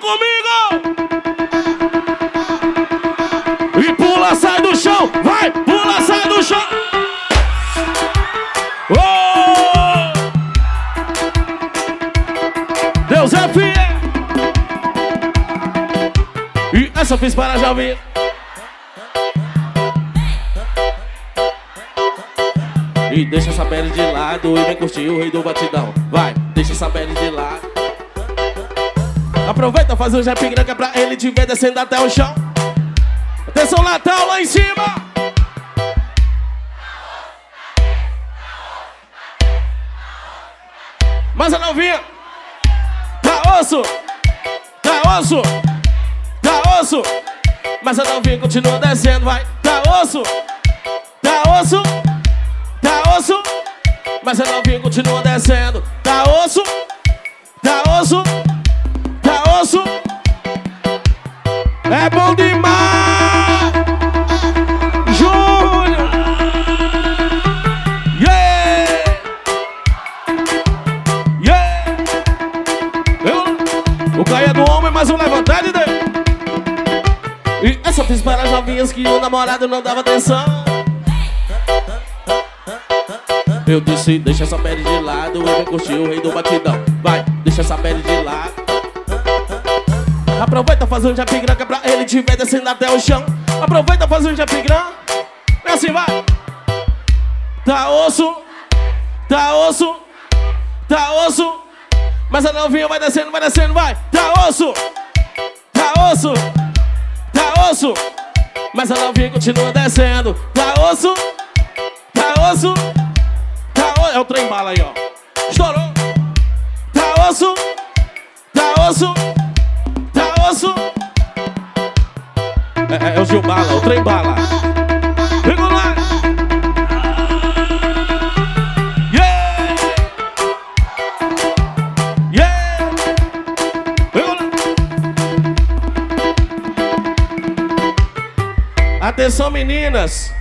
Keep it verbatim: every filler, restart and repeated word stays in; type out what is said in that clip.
comigo! E pula, sai do chão! Vai! Pula, sai do chão! Oh! Deus é fiel! E essa eu fiz para já vir. E deixa essa pele de lado e vem curtir o rei do batidão. Vai, deixa essa pele de lado. Aproveita, faz um jap grande pra ele te ver descendo até o chão. Atenção, Natal lá em cima. Mas a novinha tá osso, tá osso, tá osso. Mas a novinha continua descendo, vai. Tá osso, tá osso, tá osso. Mas a novinha continua descendo. Tá osso, tá osso, tá osso. É bom demais, Júnior. Yeah, yeah. Eu, o Caio é do homem, mas o levantar de dentro. E essa fiz para as novinhas que o namorado não dava atenção. Eu disse, deixa essa pele de lado e vem curtir o rei do batidão. Vai, deixa essa pele de lado. Aproveita, faz um jap grande pra ele te ver descendo até o chão. Aproveita, faz um jap grande. É assim, vai. Tá osso, tá osso, tá osso. Mas a novinha vai descendo, vai descendo, vai. Tá osso, tá osso, tá osso. Mas a novinha continua descendo. Tá osso, tá osso, tá osso. É o trem bala aí, ó. Estourou. Tá osso, tá osso, tá osso. É, é, é o Gil Bala, o trem bala. Regular. Yeah, yeah. Regular. Atenção, meninas.